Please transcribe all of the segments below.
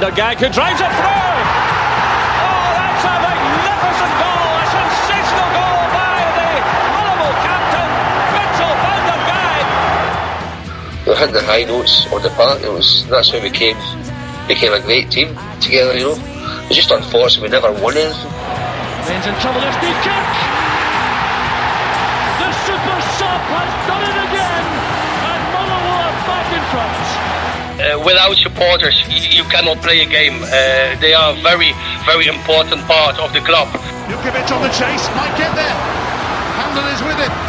Peter Gagg who drives it through. Oh, that's a magnificent goal, a sensational goal by the Motherwell captain, Mitchell van der Gagg. We had the high notes on the park. That's how we became a great team together. You know, it's just unfortunate we never won anything. Men's in trouble. There's Newkirk. The super sub has done it again, and Motherwell are back in front. Without supporters, you cannot play a game. They are a very, very important part of the club. Jukovic on the chase, might get there. Handel is with it.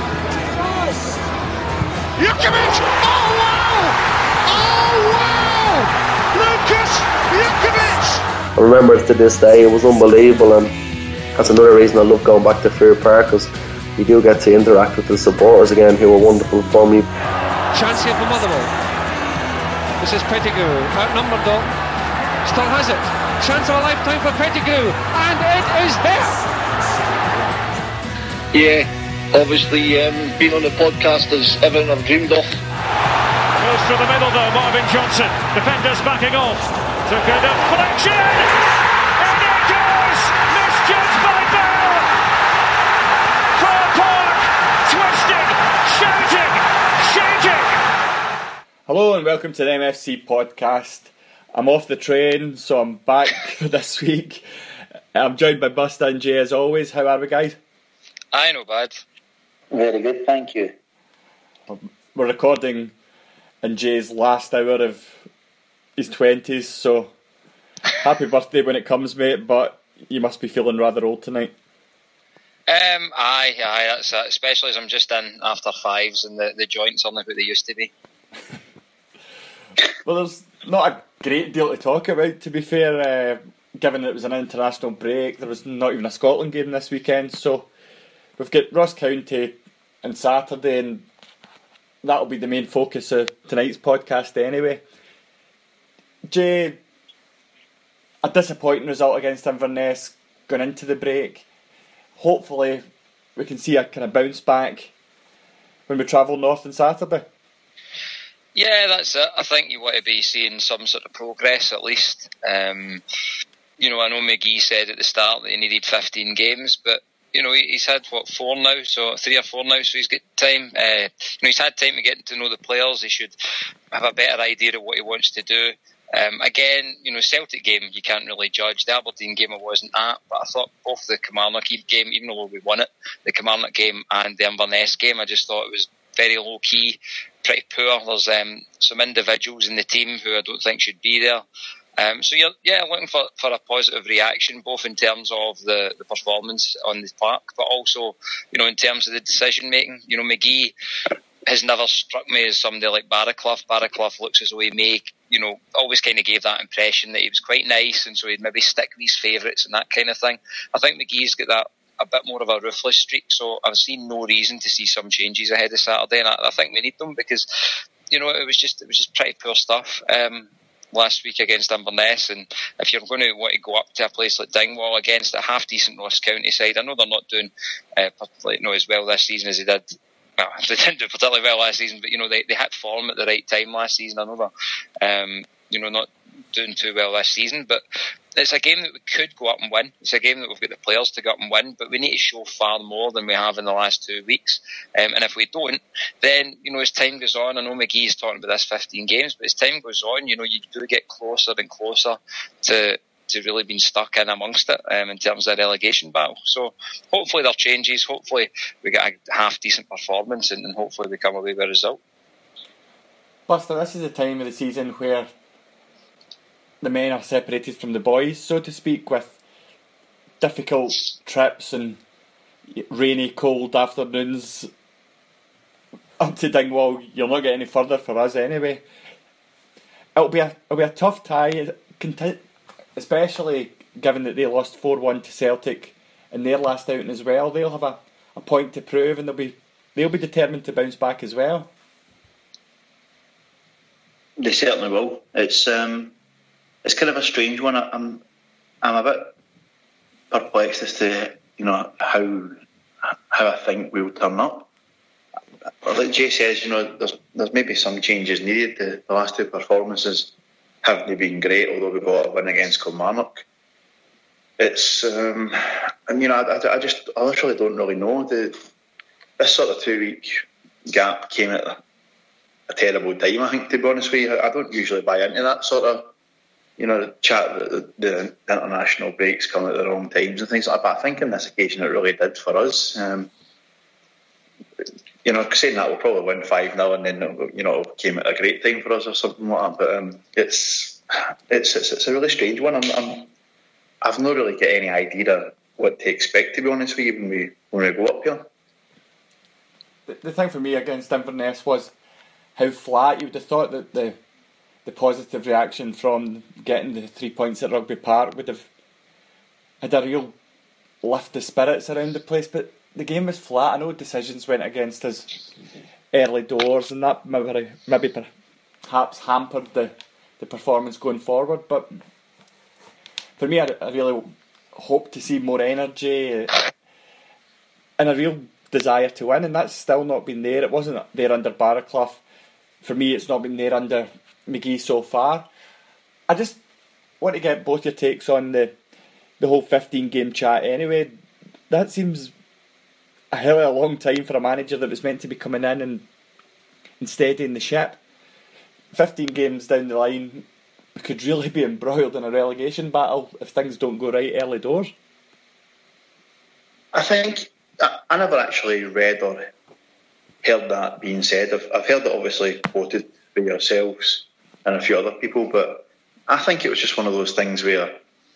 Jukovic! Oh wow! Oh wow! Lucas Jukovic! I remember to this day, it was unbelievable, and that's another reason I love going back to Fair Park, because you do get to interact with the supporters again, who were wonderful for me. Chance here for Motherwell. This is Pettigrew, outnumbered though. Still has it. Chance of a lifetime for Pettigrew, and it is there. Yeah, obviously being on the podcast is everything I've dreamed of. Goes through the middle though, Marvin Johnson. Defenders backing off. Took a deflection. And it goes. Misjudged by Bell. Fir Park. Twisting. Shouting. Shaking. Hello and welcome to the MFC podcast. I'm off the train, so I'm back for this week. I'm joined by Busta and Jay as always. How are we, guys? Aye, not bad. Very good, thank you. We're recording in Jay's last hour of his 20s, so happy birthday when it comes, mate, but you must be feeling rather old tonight. Aye, that's it. Especially as I'm just in after fives and the joints aren't what they used to be. Well, there's not a great deal to talk about, to be fair, given that it was an international break. There was not even a Scotland game this weekend, so we've got Ross County on Saturday, and that'll be the main focus of tonight's podcast anyway. Jay, a disappointing result against Inverness going into the break. Hopefully we can see a kind of bounce back when we travel north on Saturday. Yeah, that's it. I think you want to be seeing some sort of progress at least. You know, I know McGee said at the start that he needed 15 games, but you know, he's had, 3 or 4 now, so he's got time. He's had time to get to know the players. He should have a better idea of what he wants to do. Again, you know, Celtic game, you can't really judge. The Aberdeen game I wasn't at, but I thought both the Kilmarnock game, even though we won it, the Kilmarnock game and the Inverness game, I just thought it was very low-key, pretty poor. There's some individuals in the team who I don't think should be there. So you're looking for a positive reaction, both in terms of the performance on the park, but also, you know, in terms of the decision making. You know, McGee has never struck me as somebody like Barraclough. Barraclough looks as though he always kind of gave that impression that he was quite nice, and so he'd maybe stick with his favourites and that kind of thing. I think McGee's got that a bit more of a ruthless streak, so I've seen no reason to see some changes ahead of Saturday, and I think we need them because, you know, it was just pretty poor stuff last week against Inverness, and if you're going to want to go up to a place like Dingwall against a half-decent Ross County side, I know they're not doing as well this season as they did. Well, they didn't do particularly well last season, but you know, they hit form at the right time last season. I know they're not doing too well this season, but it's a game that we could go up and win. It's a game that we've got the players to go up and win, but we need to show far more than we have in the last 2 weeks. And if we don't, then, you know, as time goes on, I know McGee's talking about this 15 games, but as time goes on, you know, you do get closer and closer to really being stuck in amongst it in terms of the relegation battle. So hopefully there are changes, hopefully we get a half-decent performance, and hopefully we come away with a result. Buster, this is the time of the season where the men are separated from the boys, so to speak, with difficult trips and rainy, cold afternoons up to Dingwall. You'll not get any further for us anyway. It'll be a tough tie, especially given that they lost 4-1 to Celtic in their last outing as well. They'll have a point to prove, and they'll be determined to bounce back as well. They certainly will. It's kind of a strange one. I'm a bit perplexed as to, you know, how I think we will turn up. Like Jay says, you know, there's maybe some changes needed. The last 2 performances haven't been great, although we got a win against Kilmarnock. It's, I literally don't really know. This sort of 2 week gap came at a terrible time, I think, to be honest with you. I don't usually buy into that sort of, chat that the international breaks come at the wrong times and things like that. But I think on this occasion it really did for us. Saying that, we'll probably win 5-0 and then, it came at a great time for us or something like that. But it's a really strange one. I've not really got any idea what to expect, to be honest with you, when we go up here. The thing for me against Inverness was how flat. You would have thought that the positive reaction from getting the 3 points at Rugby Park would have had a real lift of spirits around the place, but the game was flat. I know decisions went against us early doors, and that maybe perhaps hampered the performance going forward, but for me, I really hope to see more energy and a real desire to win, and that's still not been there. It wasn't there under Barraclough. For me, it's not been there under McGee so far. I just want to get both your takes on the whole 15-game chat anyway. That seems a hell of a long time for a manager that was meant to be coming in and steadying the ship. 15 games down the line, we could really be embroiled in a relegation battle if things don't go right early doors. I think I never actually read or heard that being said. I've heard it obviously quoted by yourselves and a few other people, but I think it was just one of those things where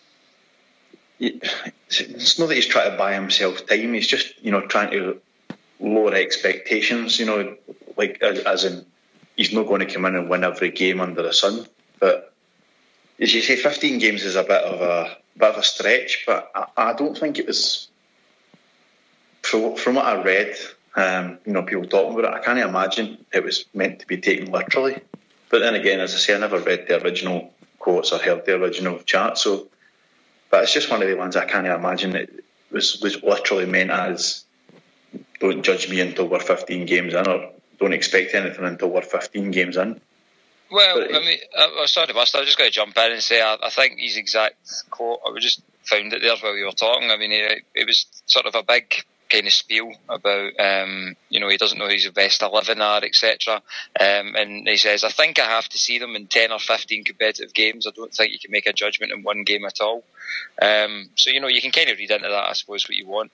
it's not that he's trying to buy himself time. He's just trying to lower expectations. Like as in he's not going to come in and win every game under the sun. But as you say, 15 games is a bit of a stretch. But I don't think it was. From what I read, people talking about it, I can't imagine it was meant to be taken literally. But then again, as I say, I never read the original quotes or heard the original chat. So, but it's just one of the ones I can't imagine it was literally meant as don't judge me until we're 15 games in, or don't expect anything until we're 15 games in. Well, sorry, Buster, I was just going to jump in and say I think his exact quote, I just found it there while we were talking. I mean, it was sort of a big kind of spiel about he doesn't know who's the best 11 are, etc. And he says, I think I have to see them in 10 or 15 competitive games. I don't think you can make a judgment in one game at all. So you can kind of read into that, I suppose, what you want.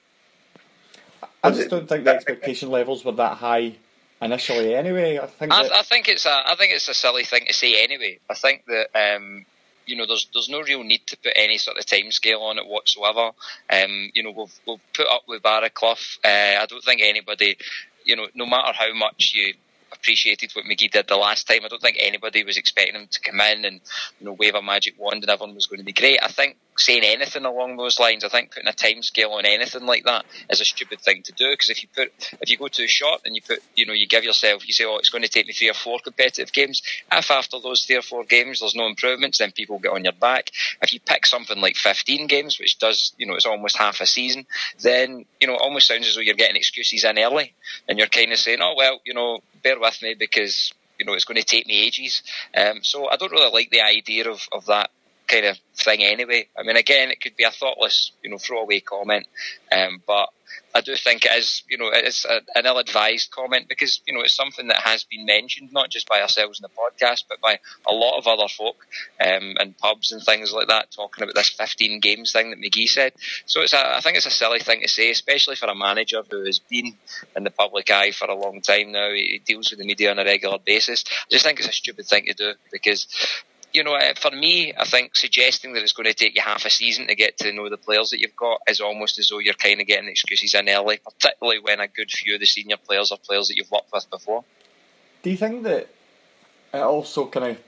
I just don't think the expectation levels were that high initially anyway. I think it's a silly thing to say anyway. I think that there's no real need to put any sort of timescale on it whatsoever. We've put up with Barraclough. I don't think anybody, no matter how much you appreciated what McGee did the last time, I don't think anybody was expecting him to come in and wave a magic wand and everyone was going to be great. I think saying anything along those lines, I think putting a time scale on anything like that is a stupid thing to do, because if you go too short and you give yourself, you say, it's going to take me 3 or 4 competitive games. If after those 3 or 4 games there's no improvements, then people get on your back. If you pick something like 15 games, which does, it's almost half a season, then it almost sounds as though you're getting excuses in early and you're kind of saying, bear with me because it's going to take me ages. So I don't really like the idea of that kind of thing anyway. I mean, again, it could be a thoughtless, throwaway comment, but I do think it is, it's an ill-advised comment, because, it's something that has been mentioned, not just by ourselves in the podcast, but by a lot of other folk, and pubs and things like that, talking about this 15 games thing that McGee said. So I think it's a silly thing to say, especially for a manager who has been in the public eye for a long time now. He deals with the media on a regular basis. I just think it's a stupid thing to do, because for me, I think suggesting that it's going to take you half a season to get to know the players that you've got is almost as though you're kind of getting excuses in early, particularly when a good few of the senior players are players that you've worked with before. Do you think that it also kind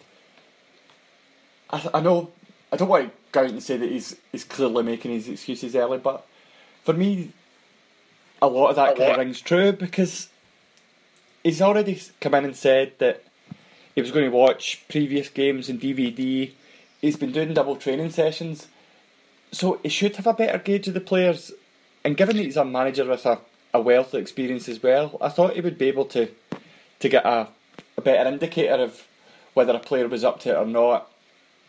of... I know, I don't want to go out and say that he's clearly making his excuses early, but for me, a lot of that kind of rings true, because he's already come in and said that he was going to watch previous games in DVD. He's been doing double training sessions, so he should have a better gauge of the players. And given that he's a manager with a wealth of experience as well, I thought he would be able to get a better indicator of whether a player was up to it or not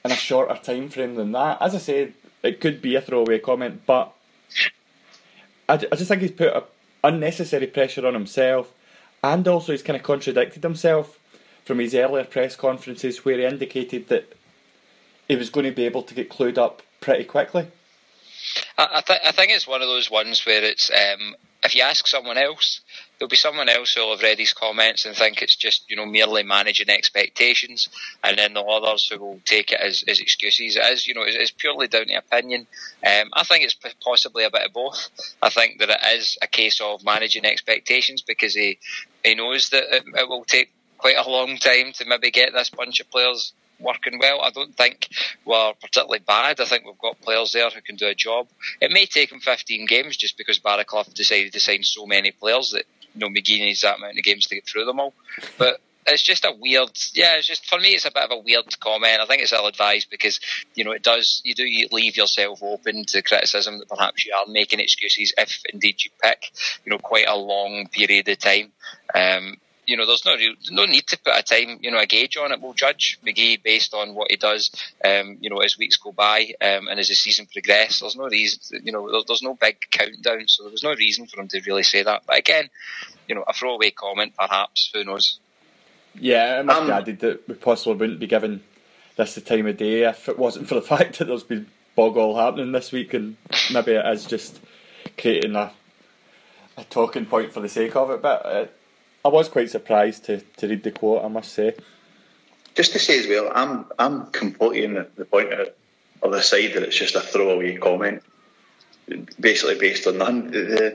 in a shorter time frame than that. As I say, it could be a throwaway comment, but I just think he's put unnecessary pressure on himself, and also he's kind of contradicted himself from his earlier press conferences where he indicated that he was going to be able to get clued up pretty quickly. I think it's one of those ones where it's if you ask someone else, there'll be someone else who'll have read his comments and think it's just merely managing expectations, and then the others who will take it as excuses. It's purely down to opinion. I think it's possibly a bit of both. I think that it is a case of managing expectations because he knows that it will take quite a long time to maybe get this bunch of players working well. I don't think we're particularly bad. I think we've got players there who can do a job. It may take him 15 games just because Barry Clough decided to sign so many players that McGee needs that amount of games to get through them all. But it's just a weird, for me it's a bit of a weird comment. I think it's ill-advised because you do leave yourself open to criticism that perhaps you are making excuses if indeed you pick quite a long period of time. There's no need to put a time, a gauge on it. We'll judge McGee based on what he does, as weeks go by and as the season progresses. There's no reason, there's no big countdown, so there was no reason for him to really say that. But again, a throwaway comment, perhaps. Who knows? Yeah, it must be added that we possibly wouldn't be giving this the time of day if it wasn't for the fact that there's been bog all happening this week, and maybe it is just creating a talking point for the sake of it. But I was quite surprised to read the quote, I must say. Just to say as well, I'm completely in the point of the side that it's just a throwaway comment, basically based on nothing.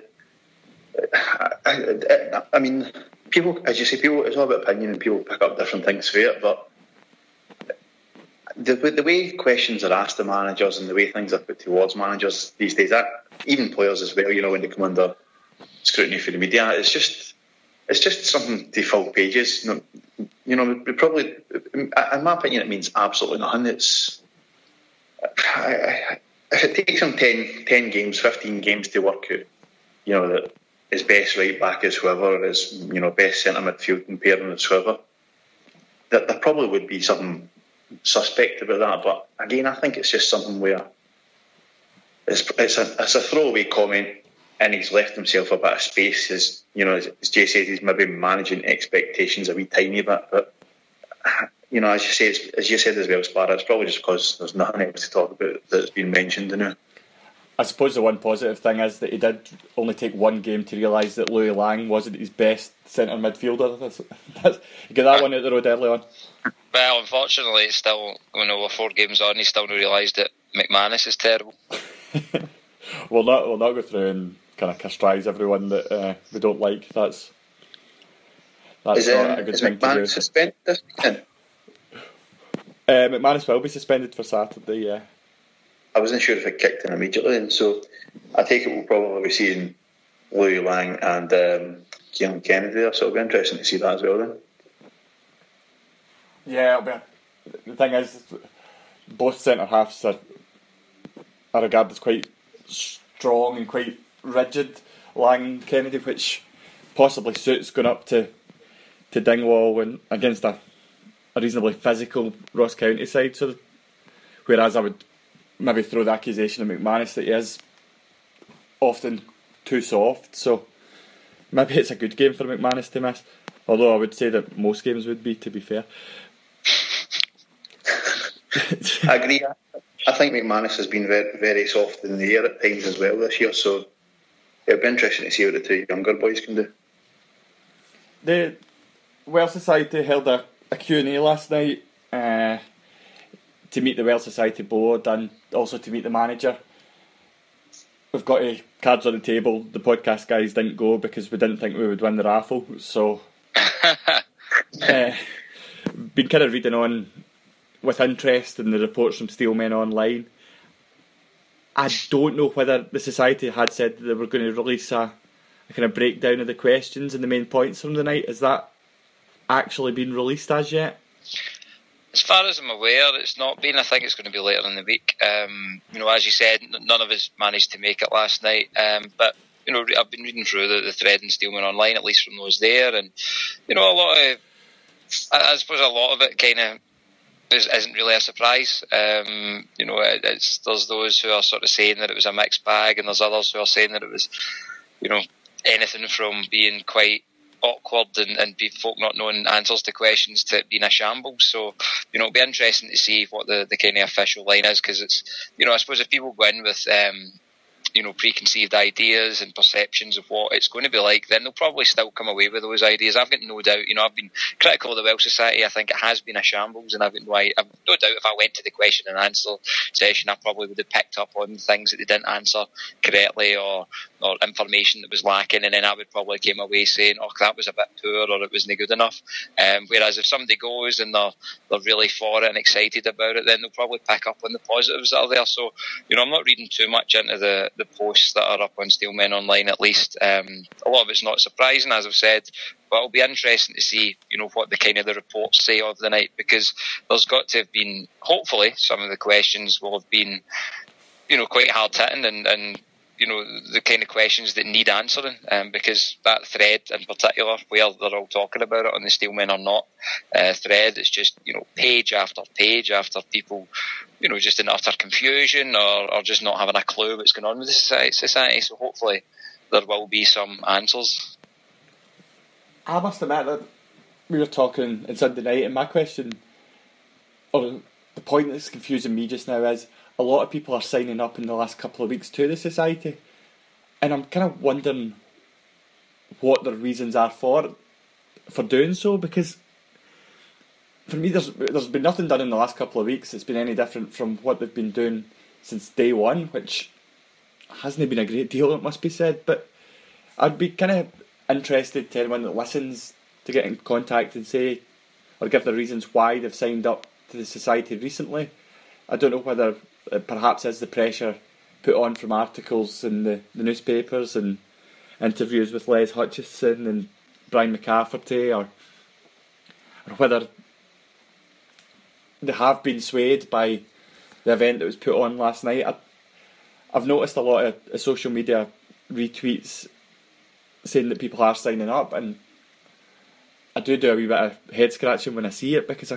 I mean, people, as you say, it's all about opinion and people pick up different things for it, but the way questions are asked to managers and the way things are put towards managers these days, even players as well, when they come under scrutiny for the media, it's just something to fill pages. Probably, in my opinion, it means absolutely nothing. If it takes him 10 games, 15 games to work out, that his best right back is whoever, his best centre midfield pairing is whoever, that there probably would be something suspect about that. But again, I think it's just something where it's a throwaway comment, and he's left himself a bit of space. As Jay said, he's maybe managing expectations a wee tiny bit. But as you said as well, Sparrow, it's probably just because there's nothing else to talk about that's been mentioned. I suppose the one positive thing is that he did only take one game to realise that Louis Lang wasn't his best centre midfielder. You get that one out the road early on. Well, unfortunately, it's still, we're 4 games on, he's still not realised that McManus is terrible. We'll not go through and kind of castrise everyone that we don't like. That's not a good thing to do. Is McManus suspended this weekend? McManus will be suspended for Saturday, yeah. I wasn't sure if it kicked in immediately, and so I take it we'll probably be seeing Louis Lang and Kieran Kennedy there, so it'll be interesting to see that as well then. Yeah, the thing is, both centre halves are regarded as quite strong and quite rigid. Lang, Kennedy, which possibly suits going up to Dingwall and against a reasonably physical Ross County side. So, whereas I would maybe throw the accusation of McManus that he is often too soft. So maybe it's a good game for McManus to miss. Although I would say that most games would be, to be fair. I agree. I think McManus has been very, very soft in the air at times as well this year, so it'll be interesting to see what the 2 younger boys can do. The Welsh Society held a Q&A last night to meet the Welsh Society board and also to meet the manager. We've got cards on the table. The podcast guys didn't go because we didn't think we would win the raffle, so been kind of reading on with interest in the reports from Steelmen Online. I don't know whether the Society had said that they were going to release a kind of breakdown of the questions and the main points from the night. Has that actually been released as yet? As far as I'm aware, it's not been. I think it's going to be later in the week. As you said, none of us managed to make it last night. But I've been reading through the thread in Steelmen Online, at least from those there, and I suppose a lot of it kind of isn't really a surprise. There's those who are sort of saying that it was a mixed bag, and there's others who are saying that it was, anything from being quite awkward and folk not knowing answers to questions to being a shambles. So, it'll be interesting to see what the kind of official line is, because it's, I suppose if people go in with preconceived ideas and perceptions of what it's going to be like, then they'll probably still come away with those ideas. I've got no doubt. I've been critical of the Welsh Society. I think it has been a shambles, and I've no doubt if I went to the question and answer session, I probably would have picked up on things that they didn't answer correctly, or information that was lacking, and then I would probably came away saying, "Oh, that was a bit poor," or "It wasn't good enough." Whereas if somebody goes and they're really for it and excited about it, then they'll probably pick up on the positives that are there. So, I'm not reading too much into the posts that are up on Steelmen Online, at least. A lot of it's not surprising, as I've said, but it'll be interesting to see, what the kind of the reports say of the night, because there's got to have been, hopefully, some of the questions will have been, quite hard hitting and the kind of questions that need answering, because that thread in particular, where they're all talking about it on the Steelmen or Not thread, it's just, page after page after people, just in utter confusion or just not having a clue what's going on with the society. So hopefully there will be some answers. I must admit that we were talking on Sunday night, and my question, or the point that's confusing me just now, is a lot of people are signing up in the last couple of weeks to the society, and I'm kind of wondering what their reasons are for doing so, because for me there's been nothing done in the last couple of weeks that's been any different from what they've been doing since day one, which hasn't been a great deal, it must be said. But I'd be kind of interested to anyone that listens to get in contact and say, or give the reasons why they've signed up to the society recently. I don't know whether perhaps it's the pressure put on from articles in the newspapers and interviews with Les Hutchison and Brian McCafferty, or whether they have been swayed by the event that was put on last night. I've noticed a lot of social media retweets saying that people are signing up, and I do a wee bit of head scratching when I see it, because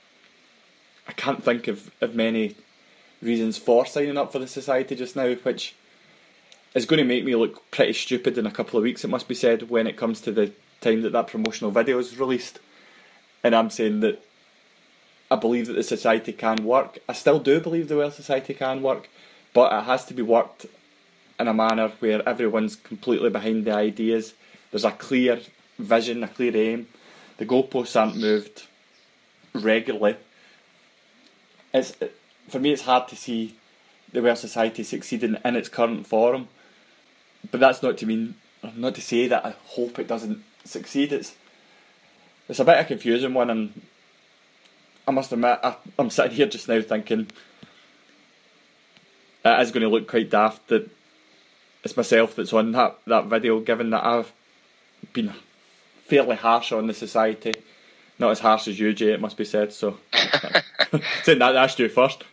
I can't think of many reasons for signing up for the society just now, which is going to make me look pretty stupid in a couple of weeks, it must be said, when it comes to the time that promotional video is released. And I'm saying that I believe that the society can work. I still do believe the Welsh Society can work, but it has to be worked in a manner where everyone's completely behind the ideas. There's a clear vision, a clear aim. The goalposts aren't moved regularly. For me, it's hard to see the Welsh Society succeeding in its current form, but that's not to say that I hope it doesn't succeed. It's a bit of a confusing one, and I must admit, I'm sitting here just now thinking it is going to look quite daft that it's myself that's on that video, given that I've been fairly harsh on the society. Not as harsh as you, Jay, it must be said, so saying that, asked you first.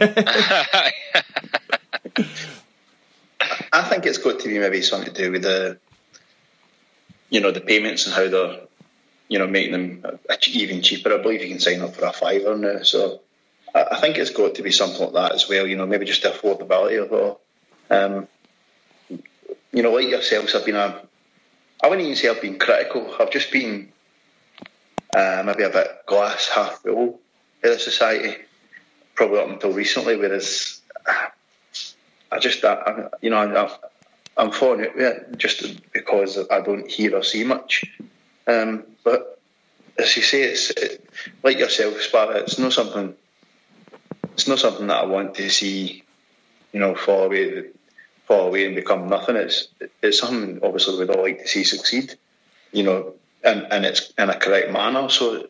I think it's got to be maybe something to do with the payments and how they're, making them even cheaper. I believe you can sign up for a £5 now, so I think it's got to be something like that as well. Maybe just the affordability of it all. Like yourselves, I wouldn't even say I've been critical. I've just been maybe a bit glass half full of the society, probably up until recently. Whereas I'm falling out with it just because I don't hear or see much. But as you say, it's like yourself, Sparta. It's not something that I want to see, fall away and become nothing. It's something obviously we'd all like to see succeed, and it's in a correct manner. So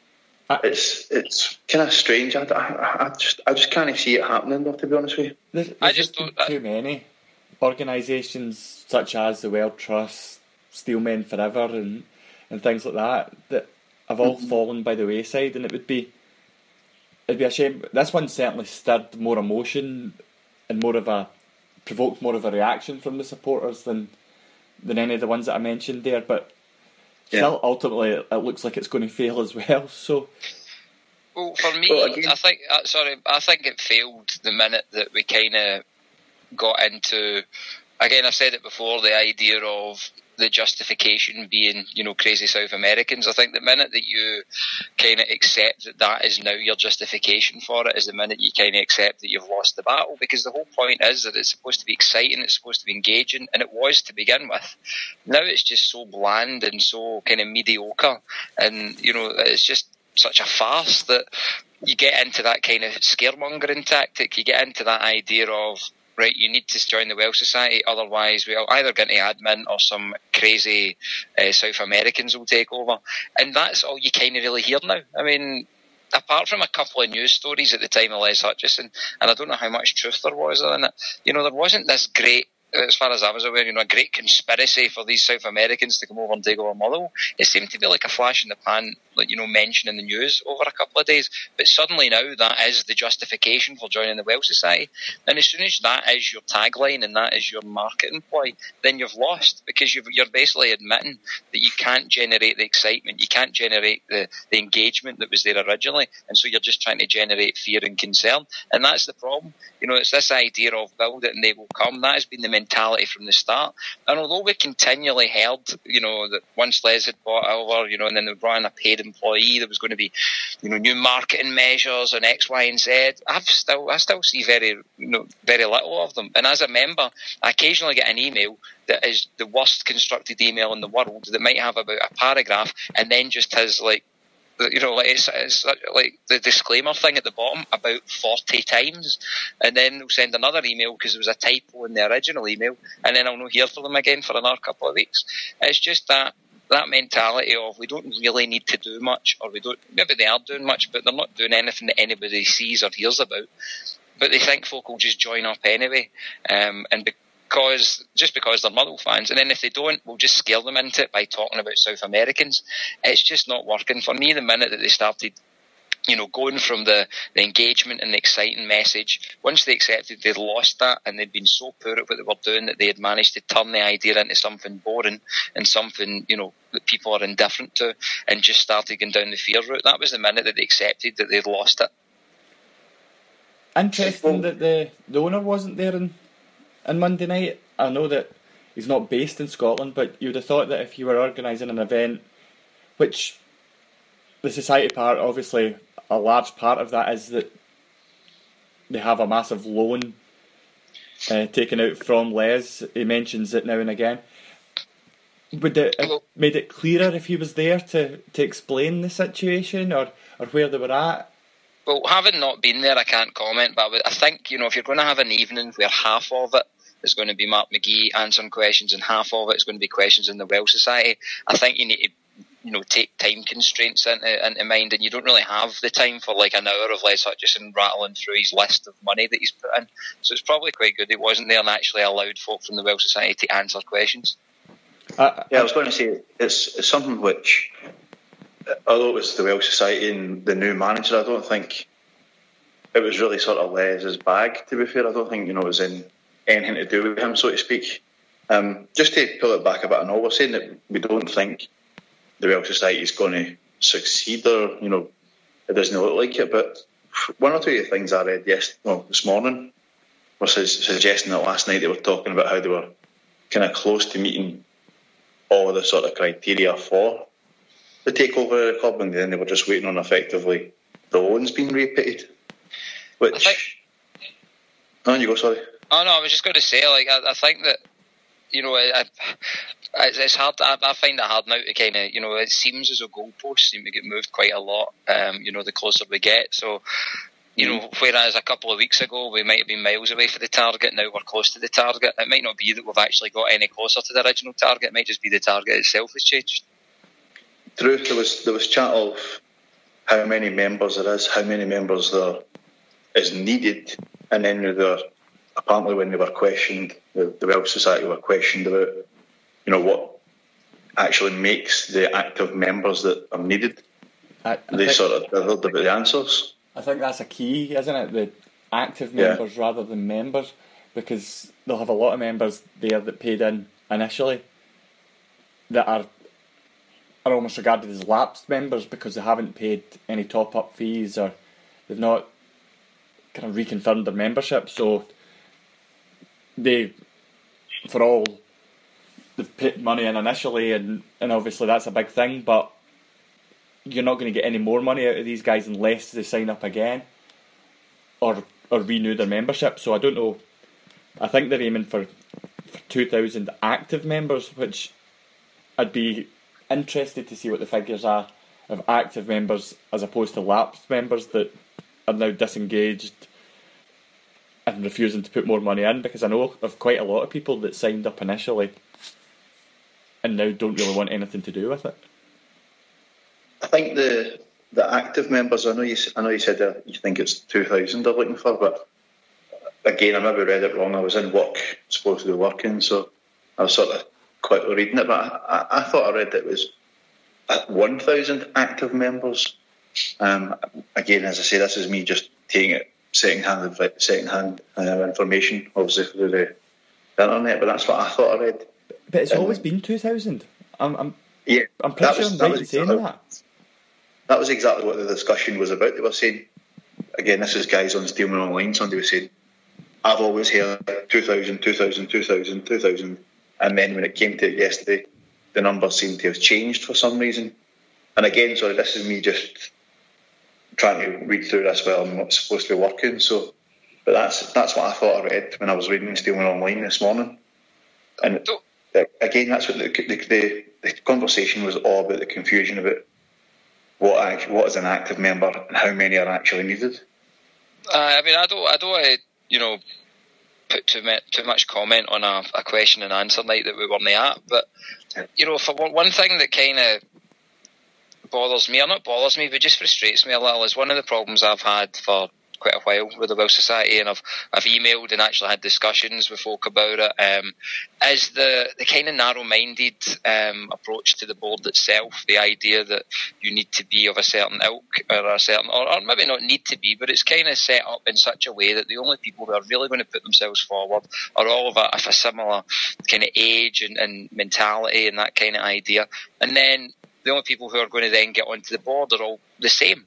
it's kind of strange. I just can't see it happening, though, to be honest with you. There's just too many organisations such as the World Trust, Steelmen Forever, and things like that have all fallen by the wayside, and it'd be a shame. This one certainly stirred more emotion and provoked more of a reaction from the supporters than any of the ones that I mentioned there, but still ultimately it looks like it's going to fail as well. So Well, for me, I think it failed the minute that we kind of got into. Again, I've said it before, the idea of the justification being, crazy South Americans. I think the minute that you kind of accept that that is now your justification for it is the minute you kind of accept that you've lost the battle, because the whole point is that it's supposed to be exciting, it's supposed to be engaging, and it was to begin with. Now it's just so bland and so kind of mediocre, and, it's just such a farce that you get into that kind of scaremongering tactic. You get into that idea of, right, you need to join the Welsh Society, otherwise we'll either get into admin or some crazy South Americans will take over. And that's all you kind of really hear now. I mean, apart from a couple of news stories at the time of Les Hutchison, and I don't know how much truth there was in it, there wasn't this great, as far as I was aware, a great conspiracy for these South Americans to come over and take over Motherwell. It seemed to be like a flash in the pan, mentioned in the news over a couple of days. But suddenly now that is the justification for joining the Welsh Society. And as soon as that is your tagline and that is your marketing ploy, then you've lost, because you're basically admitting that you can't generate the excitement, you can't generate the engagement that was there originally, and so you're just trying to generate fear and concern. And that's the problem. It's this idea of build it and they will come. That has been the mentality from the start. And although we continually heard, that once Les had bought over, and then they brought in a paid employee, there was going to be, new marketing measures and X, Y, and Z. I still see very little of them. And as a member, I occasionally get an email that is the worst constructed email in the world that might have about a paragraph and then just has it's like the disclaimer thing at the bottom about 40 times, and then they'll send another email because there was a typo in the original email, and then I'll not hear from them again for another couple of weeks. It's just that mentality of we don't really need to do much, or maybe they are doing much, but they're not doing anything that anybody sees or hears about. But they think folk will just join up anyway, and because they're Motherwell fans, and then if they don't, we'll just scare them into it by talking about South Americans. It's just not working. For me, the minute that they started going from the engagement and the exciting message, once they accepted they'd lost that, and they'd been so poor at what they were doing that they had managed to turn the idea into something boring and something that people are indifferent to, and just started going down the fear route. That was the minute that they accepted that they'd lost it. Interesting that the owner wasn't there in Monday night. I know that he's not based in Scotland, but you'd have thought that if you were organising an event, which the society part, obviously a large part of that is that they have a massive loan taken out from Les. He mentions it now and again. Would it have made it clearer if he was there to explain the situation or where they were at? Well, having not been there, I can't comment, but I think, if you're going to have an evening where half of it is going to be Mark McGee answering questions and half of it is going to be questions in the Welsh Society, I think you need to take time constraints into mind, and you don't really have the time for like an hour of Les Hutchison rattling through his list of money that he's put in. So it's probably quite good he wasn't there and actually allowed folk from the Welsh Society to answer questions. I was going to say it's something which, although it was the Welsh Society and the new manager, I don't think it was really sort of Les's bag, to be fair. I don't think it was in anything to do with him, so to speak. Just to pull it back a bit, I know we're saying that we don't think the Welsh Society is going to succeed, or it doesn't look like it, but one or two of the things I read this morning was suggesting that last night they were talking about how they were kind of close to meeting all of the sort of criteria for the takeover of the club, and then they were just waiting on effectively the loans being repaid. Which, on you go, sorry. Oh no, I was just going to say, I think that it's hard. I find it hard now to kind of, it seems as though goalposts seem to get moved quite a lot. The closer we get, so. Whereas a couple of weeks ago we might have been miles away from the target, now we're close to the target. It might not be that we've actually got any closer to the original target, it might just be the target itself has changed. True, there was chat of how many members there is, how many members there is needed, and then apparently when they were questioned, the Welsh Society were questioned about, what actually makes the active members that are needed. They sort of dithered about the answers. I think that's a key, isn't it? The active members rather than members, because they'll have a lot of members there that paid in initially that are are almost regarded as lapsed members because they haven't paid any top-up fees or they've not kind of reconfirmed their membership. So they've put money in initially, and obviously that's a big thing, but you're not going to get any more money out of these guys unless they sign up again or renew their membership. So I don't know. I think they're aiming for 2,000 active members, which I'd be interested to see what the figures are of active members as opposed to lapsed members that are now disengaged and refusing to put more money in, because I know of quite a lot of people that signed up initially and now don't really want anything to do with it. I think the active members, I know you said that you think it's 2,000 they're looking for, but again, I maybe read it wrong. I was in work, supposed to be working, so I was sort of quickly reading it, but I thought I read that it was 1,000 active members. Again, as I say, this is me just taking it second-hand information, obviously through the internet, but that's what I thought I read. But it's always been 2,000. I'm pretty sure I'm right in saying that. That was exactly what the discussion was about. They were saying, again, this is guys on Steelman Online, somebody was saying, I've always heard 2,000, 2,000, 2,000, 2,000, and then when it came to it yesterday, the numbers seemed to have changed for some reason. And again, sorry, this is me just trying to read through this while I'm not supposed to be working. So, but that's what I thought I read when I was reading Steelman Online this morning. And again, that's what the conversation was all about, the confusion about what is an active member and how many are actually needed. I mean, I don't want to, put too much comment on a question and answer night that we weren't at, but for one thing that kind of bothers me, or not bothers me, but just frustrates me a little, is one of the problems I've had for quite a while with the Welsh Society, and I've emailed and actually had discussions with folk about it, is the kind of narrow-minded approach to the board itself. The idea that you need to be of a certain ilk or maybe not need to be, but it's kind of set up in such a way that the only people who are really going to put themselves forward are all of a similar kind of age and mentality and that kind of idea, and then the only people who are going to then get onto the board are all the same.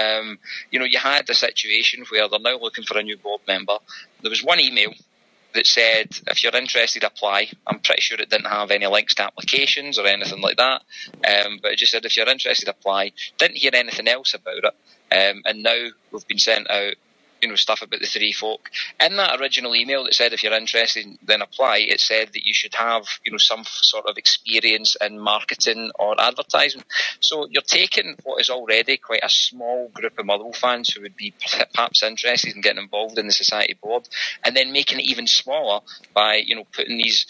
You had a situation where they're now looking for a new board member. There was one email that said, if you're interested, apply. I'm pretty sure it didn't have any links to applications or anything like that. But it just said, if you're interested, apply. Didn't hear anything else about it. And now we've been sent out stuff about the three folk. In that original email that said if you're interested then apply, it said that you should have some sort of experience in marketing or advertising. So you're taking what is already quite a small group of Motherwell fans who would be perhaps interested in getting involved in the society board, and then making it even smaller by putting these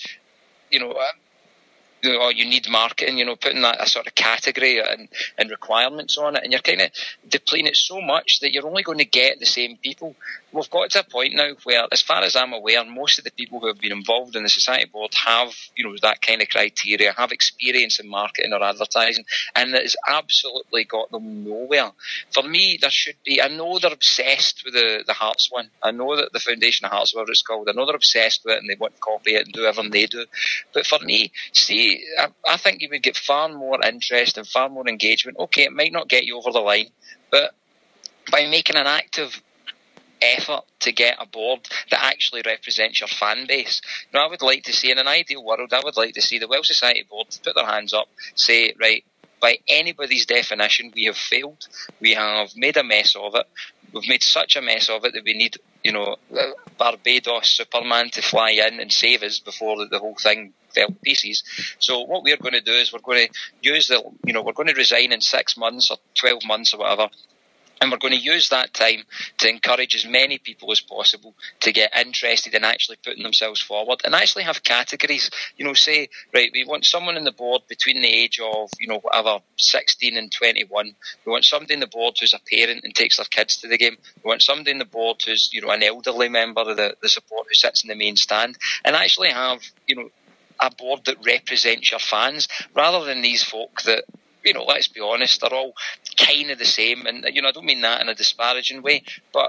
you need marketing, putting that a sort of category and requirements on it, and you're kind of depleting it so much that you're only going to get the same people. We've got to a point now where, as far as I'm aware, most of the people who have been involved in the society board have, that kind of criteria, have experience in marketing or advertising, and that has absolutely got them nowhere. For me, there should be, I know they're obsessed with the Hearts one. I know that the Foundation of Hearts, whatever it's called, I know they're obsessed with it and they want to copy it and do everything they do. But for me, I think you would get far more interest and far more engagement. Okay, it might not get you over the line, but by making an active effort to get a board that actually represents your fan base. I would like to see, in an ideal world, I would like to see the Welsh Society board put their hands up, say, right, by anybody's definition, we have failed. We have made a mess of it. We've made such a mess of it that we need, Barbados Superman to fly in and save us before the whole thing fell to pieces. So what we're going to do is we're going to use we're going to resign in 6 months or 12 months or whatever. And we're going to use that time to encourage as many people as possible to get interested in actually putting themselves forward and actually have categories. Say, right, we want someone in the board between the age of, 16 and 21. We want somebody in the board who's a parent and takes their kids to the game. We want somebody in the board who's, an elderly member of the support who sits in the main stand, and actually have, a board that represents your fans, rather than these folk that, let's be honest, they're all kind of the same. And, I don't mean that in a disparaging way, but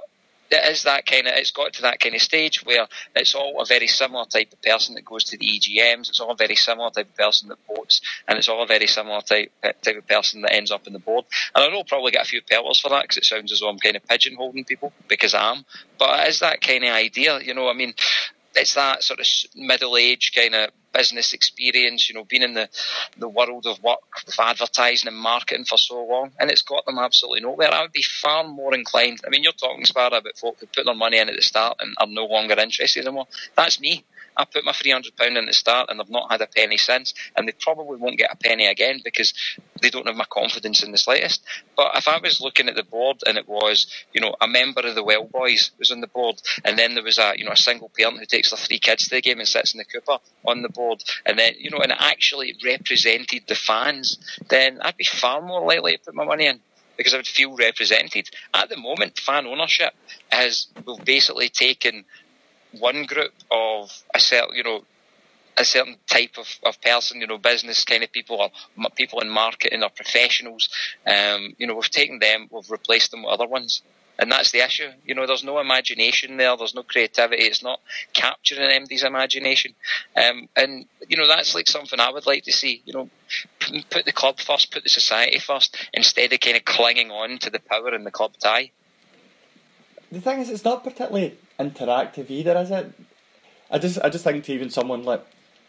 it's got to that kind of stage where it's all a very similar type of person that goes to the EGMs, it's all a very similar type of person that votes, and it's all a very similar type of person that ends up in the board. And I know I'll probably get a few pelters for that, because it sounds as though I'm kind of pigeonholing people, because I am, but it is that kind of idea, it's that sort of middle-aged kind of business experience, being in the world of work, with advertising and marketing for so long, and it's got them absolutely nowhere. I would be far more inclined. You're talking, Sparrow, about folk who put their money in at the start and are no longer interested anymore. That's me. I put my £300 in at the start and I've not had a penny since, and they probably won't get a penny again because they don't have my confidence in the slightest. But if I was looking at the board and it was, a member of the Well Boys was on the board, and then there was a single parent who takes their 3 kids to the game and sits in the Cooper on the board, and then, and it actually represented the fans, then I'd be far more likely to put my money in, because I would feel represented. At the moment, fan ownership we've basically taken one group of a certain type of person, business kind of people, or people in marketing, or professionals. We've taken them, we've replaced them with other ones. And that's the issue. There's no imagination there. There's no creativity. It's not capturing MD's imagination. And that's like something I would like to see. Put the club first, put the society first, instead of kind of clinging on to the power and the club tie. The thing is, it's not particularly interactive either, is it? I just think to even someone like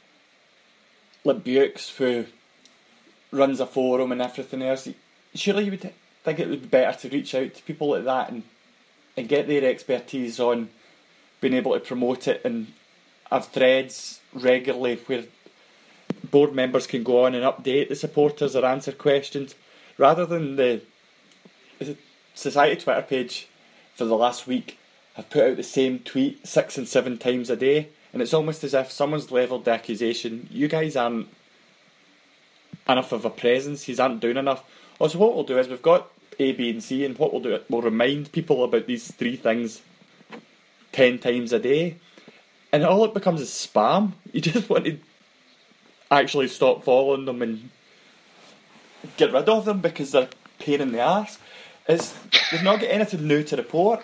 Bukes, who runs a forum and everything else, surely you would think it would be better to reach out to people like that and get their expertise on being able to promote it, and have threads regularly where board members can go on and update the supporters or answer questions, rather than the Society Twitter page for the last week have put out the same tweet 6 and 7 times a day, and it's almost as if someone's levelled the accusation, you guys aren't enough of a presence, you aren't doing enough. Also, what we'll do is, we've got A, B and C, and what we'll do, we'll remind people about these 3 things 10 times a day, and all it becomes is spam. You just want to actually stop following them and get rid of them because they're a pain in the arse. They've not got anything new to report.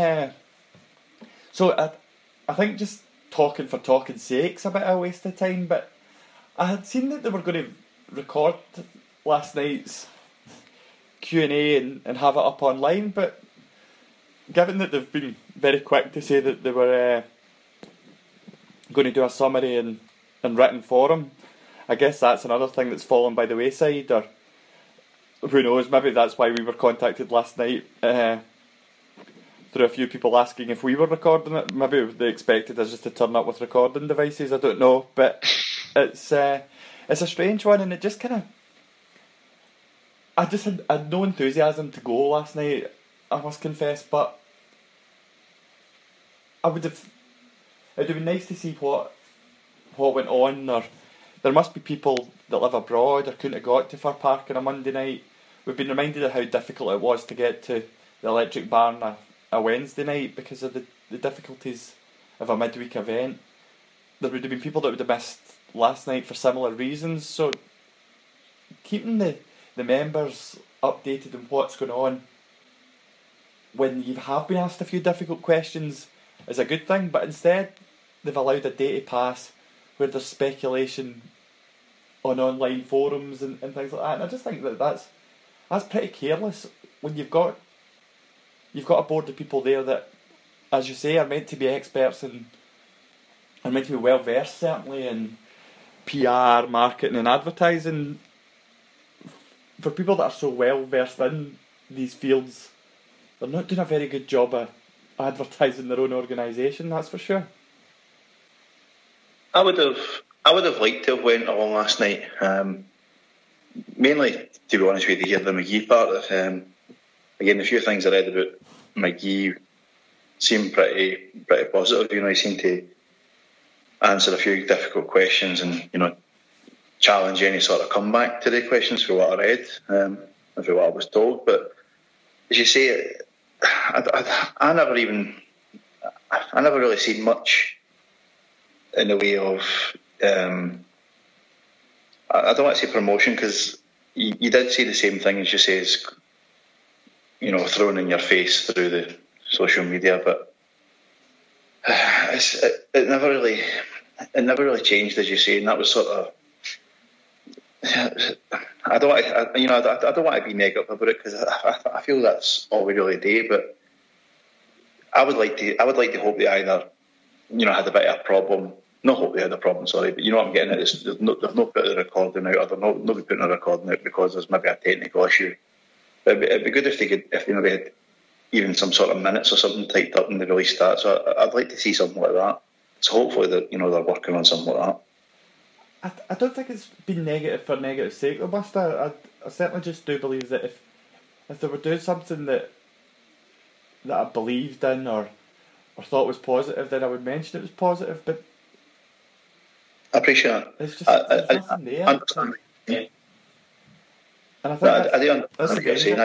So I think just talking for talking's sake's a bit of a waste of time, but I had seen that they were going to record last night's Q&A and have it up online, but given that they've been very quick to say that they were going to do a summary and written forum, I guess that's another thing that's fallen by the wayside, or who knows, maybe that's why we were contacted last night through a few people asking if we were recording it. Maybe they expected us just to turn up with recording devices, I don't know, but it's a strange one, and it just kind of, I just had no enthusiasm to go last night, I must confess, but it would have been nice to see what went on, or there must be people that live abroad or couldn't have got to Fir Park on a Monday night. We've been reminded of how difficult it was to get to the Electric Barn a Wednesday night because of the difficulties of a midweek event. There would have been people that would have missed last night for similar reasons, so keeping the members updated on what's going on when you have been asked a few difficult questions is a good thing, but instead they've allowed a day to pass where there's speculation on online forums and things like that, and I just think that's pretty careless when you've got a board of people there that, as you say, are meant to be experts and are meant to be well versed certainly in PR, marketing and advertising. For people that are so well versed in these fields, they're not doing a very good job of advertising their own organisation, that's for sure. I would have liked to have went along last night, mainly, to be honest with you, to hear the McGee part. Again, the few things I read about McGee seemed pretty positive. He seemed to answer a few difficult questions and challenge any sort of comeback to the questions for what I read and for what I was told. But as you say, I never really seen much in the way of I don't want to say promotion, because you did say the same thing as you say, is thrown in your face through social media, but it never really changed, as you say, and that was sort of. I don't want to be negative about it, because I feel that's all we really do. But I would like to hope they either, had a bit of a problem. Not hope they had a problem, sorry, but you know what I'm getting at. They've not put the recording out, or they're not putting a recording out because there's maybe a technical issue. But it'd be good if they maybe had even some sort of minutes or something typed up and they released that. So I'd like to see something like that. So hopefully that they're working on something like that. I don't think it's been negative for negative sake, though, Buster. I certainly just do believe that if they were doing something that I believed in or thought was positive, then I would mention it was positive. But I appreciate that. It's just there's nothing there. I understand. Yeah. And I think I do understand what you're saying.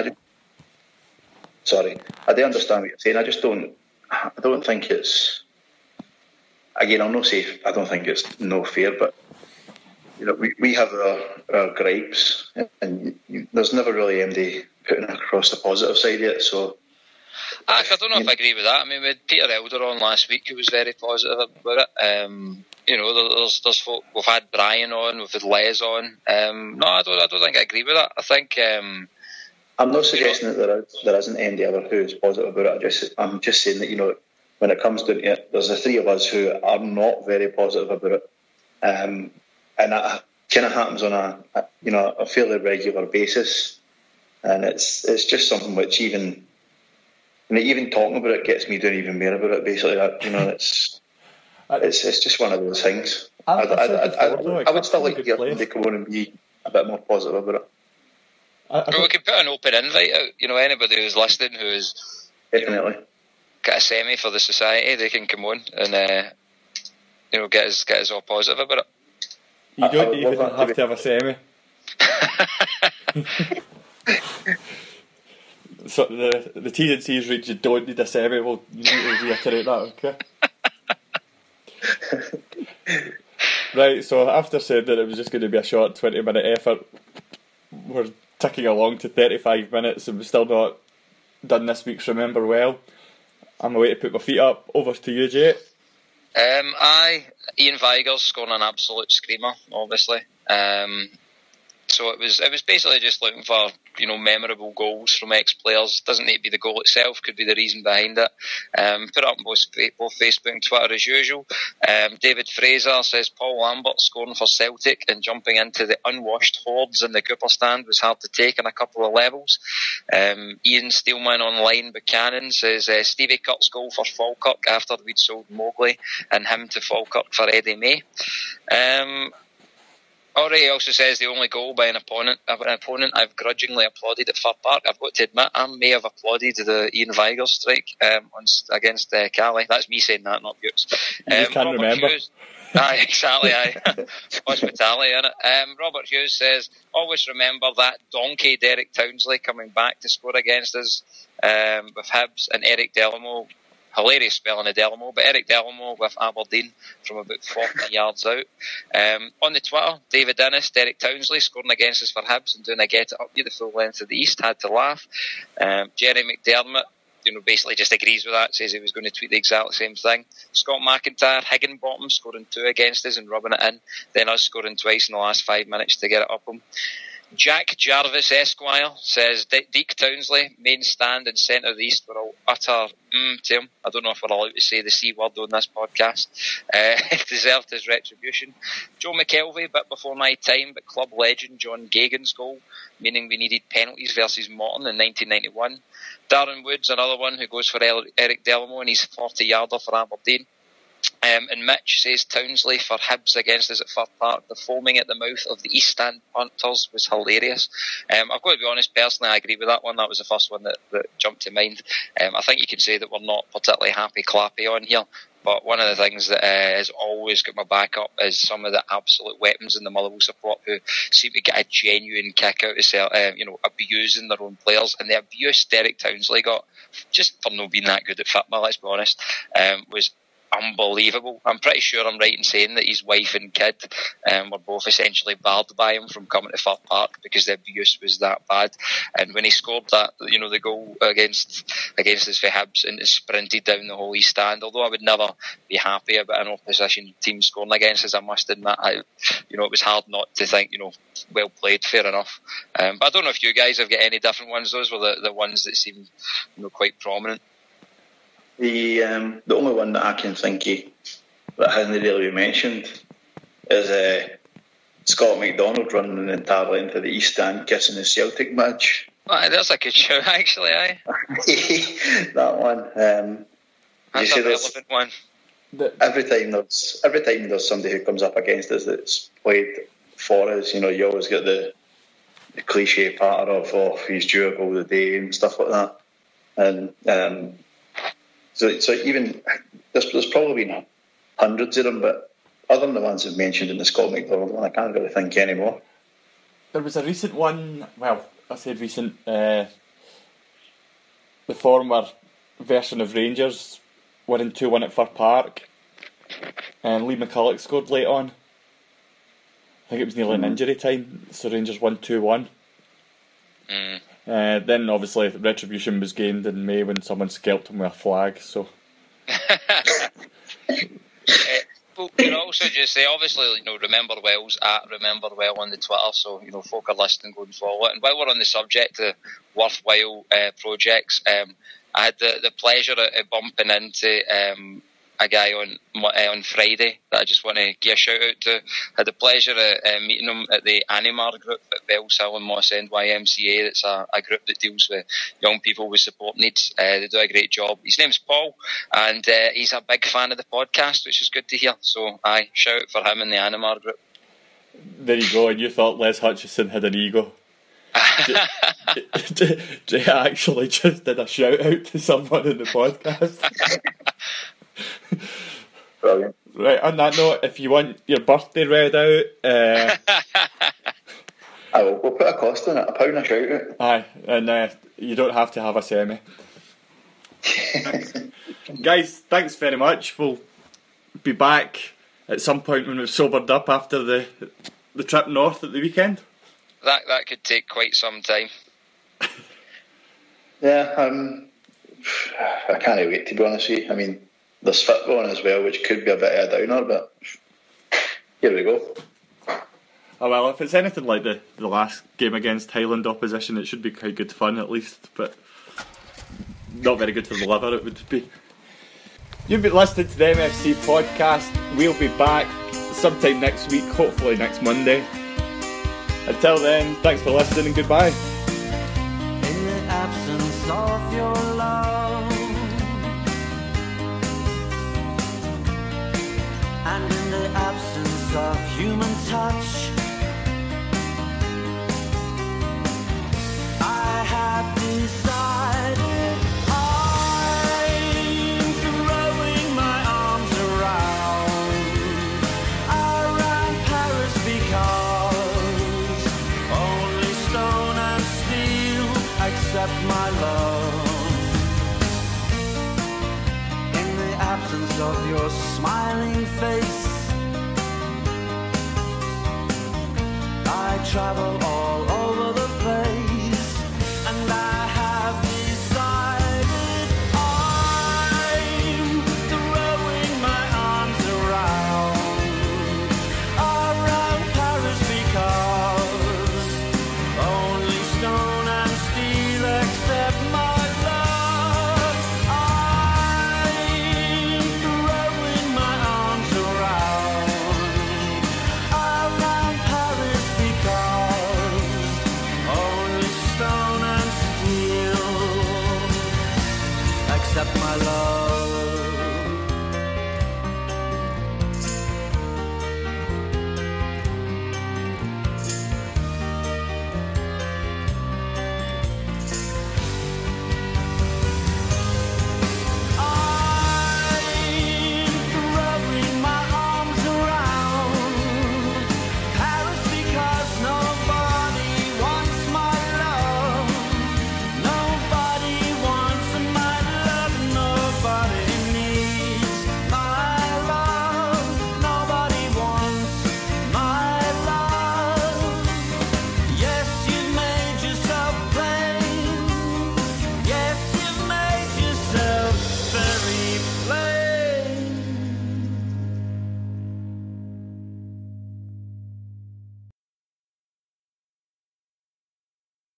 I do understand what you're saying. I just don't think it's. Again, I'll not say I don't think it's no fair, but we have our gripes, and there's never really anybody putting across the positive side yet. So, I don't know if I agree with that. I mean, we had Peter Elder on last week who was very positive about it. There's folk. We've had Brian on, we've had Les on. No, I don't think I agree with that. I think. I'm not suggesting that there isn't anybody ever who is positive about it. I'm just saying that when it comes down to it, there's the three of us who are not very positive about it, and that kind of happens on a fairly regular basis, and it's just something which even talking about it gets me doing even more about it. Basically, it's just one of those things. I would still like to hear them come on and be a bit more positive about it. We can put an open invite out. Anybody who's listening who is definitely got a semi for the society, they can come on and get us all positive about it. You don't even have to have a semi. So the T's and C's read you don't need a semi. We'll need to reiterate that, okay? Right, so after saying that it was just going to be a short 20-minute effort, we're ticking along to 35 minutes and we've still not done this week's Remember Well. I'm away to put my feet up. Over to you, Jay. Ian Vigurs scoring an absolute screamer, obviously. So it was basically just looking for memorable goals from ex-players. Doesn't need to be the goal itself, could be the reason behind it. Put it up on both Facebook and Twitter as usual. David Fraser says Paul Lambert scoring for Celtic and jumping into the unwashed hordes in the Cooper stand was hard to take on a couple of levels. Ian Steelman online Buchanan says Stevie Kirk's goal for Falkirk after we'd sold Mowgli and him to Falkirk for Eddie May. Ori also says the only goal by an opponent I've grudgingly applauded at Fir Park. I've got to admit, I may have applauded the Ian Vigurs strike against Cali. That's me saying that, not Bukes. You can't remember. Hughes, exactly. Hospitality, innit? Robert Hughes says, always remember that donkey Derek Townsley coming back to score against us with Hibs, and Eric Delamo. Hilarious spelling of Delamo, but Eric Delamo with Aberdeen from about 40 yards out. On the Twitter, David Innes, Derek Townsley scoring against us for Hibs and doing a get it up you the full length of the East, had to laugh. Jerry McDermott, basically just agrees with that, says he was going to tweet the exact same thing. Scott McIntyre, Higginbottom scoring 2 against us and rubbing it in, then us scoring twice in the last 5 minutes to get it up him. Jack Jarvis Esquire says Deke Townsley, main stand and centre of the East were all utter to him. I don't know if we're allowed to say the C word on this podcast. Deserved his retribution. Joe McKelvey, bit before my time, but club legend John Gagan's goal, meaning we needed penalties versus Morton in 1991. Darren Woods, another one who goes for Eric Delamo and he's 40-yarder for Aberdeen. And Mitch says Townsley for Hibs against us at Fir Park. The foaming at the mouth of the East Stand punters was hilarious. I've got to be honest, personally, I agree with that one. That was the first one that jumped to mind. I think you can say that we're not particularly happy clappy on here. But one of the things that has always got my back up is some of the absolute weapons in the Motherwell support who seem to get a genuine kick out of abusing their own players. And the abuse Derek Townsley got, just for not being that good at football, let's be honest, was unbelievable. I'm pretty sure I'm right in saying that his wife and kid were both essentially barred by him from coming to Fir Park because the abuse was that bad. And when he scored that, the goal against us for Hibs and sprinted down the whole East Stand, although I would never be happy about an opposition team scoring against us, I must admit, it was hard not to think, well played, fair enough. But I don't know if you guys have got any different ones. Those were the ones that seemed quite prominent. The only one that I can think of that hasn't really been mentioned is Scott McDonald running the entire length of the East Stand kissing his Celtic badge. That's a good show, actually, aye. That one. That's a relevant one. Every time there's somebody who comes up against us that's played for us, you always get the cliche part of he's due a goal a day and stuff like that. And so even there's probably been hundreds of them, but other than the ones I've mentioned in the Scott McDonald one, I can't really think anymore. There was a recent one, well, I said recent, the former version of Rangers winning 2-1 at Fir Park, and Lee McCulloch scored late on. I think it was nearly an injury time, so Rangers won 2-1. Then obviously retribution was gained in May when someone scalped him with a flag. So, well, can I also just say, obviously, Remember Well's at Remember Well on the Twitter, so folk are listening going forward. And while we're on the subject of worthwhile projects, I had the pleasure of bumping into a guy on Friday that I just want to give a shout out to. Had the pleasure of meeting him at the Animar group at Bellshill and Moss End YMCA. That's a group that deals with young people with support needs. They do a great job. His name's Paul, and he's a big fan of the podcast, which is good to hear. So aye, shout out for him in the Animar group. There you go, and you thought Les Hutchison had an ego. Jay actually just did a shout out to someone in the podcast. Brilliant. Right, on that note, if you want your birthday read out, we'll put a cost on it, £1 a shout out. Aye, and you don't have to have a semi. Guys, thanks very much. We'll be back at some point when we've sobered up after the trip north at the weekend. That could take quite some time. Yeah, I can't wait, to be honest with you. I mean, there's football on as well, which could be a bit of a downer, but here we go. Oh well, if it's anything like the last game against Highland opposition, it should be quite good fun at least, but not very good for the liver, it would be. You've been listening to the MFC podcast. We'll be back sometime next week, hopefully next Monday. Until then, thanks for listening and goodbye. In the absence of your love, and in the absence of human touch, I have decided I'm throwing my arms around Paris, because only stone and steel accept my love. In the absence of your smiling face, I travel all